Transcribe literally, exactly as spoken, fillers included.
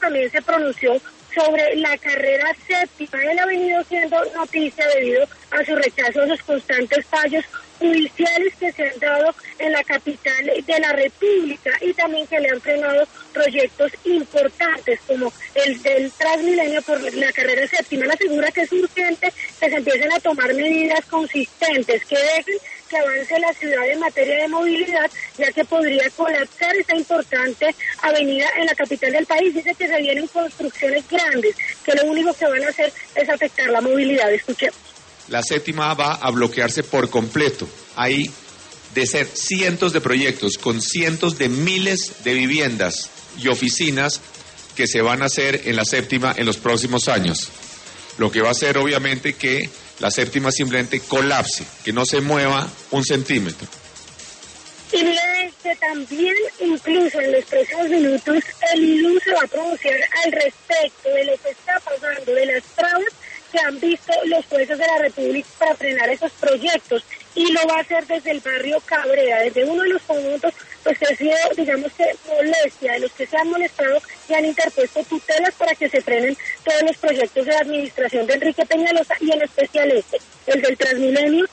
también se pronunció sobre la carrera séptima. Él ha venido siendo noticia debido a su rechazo a los constantes fallos judiciales que se han dado en la capital de la República y también que le han frenado proyectos importantes como el del Transmilenio por la carrera séptima. Él asegura que es urgente que se empiecen a tomar medidas consistentes que dejen que avance la ciudad en materia de movilidad, ya que podría colapsar esta importante avenida en la capital del país. Dice que se vienen construcciones grandes, que lo único que van a hacer es afectar la movilidad. Escuchemos. La séptima va a bloquearse por completo. Hay de ser cientos de proyectos con cientos de miles de viviendas y oficinas que se van a hacer en la séptima en los próximos años. Lo que va a hacer obviamente que la séptima simplemente colapse, que no se mueva un centímetro. Y mire que también, incluso en los próximos minutos, el I L U se va a pronunciar al respecto de lo que está pasando, de las trabas que han visto los jueces de la República para frenar esos proyectos, y lo va a hacer desde el barrio Cabrera, desde uno de los conjuntos pues que ha sido, digamos que, molestia, de los que se han molestado y han interpuesto tutelas para que se frenen todos los proyectos de la administración de Enrique Peñalosa, y en especial este, el del Transmilenio,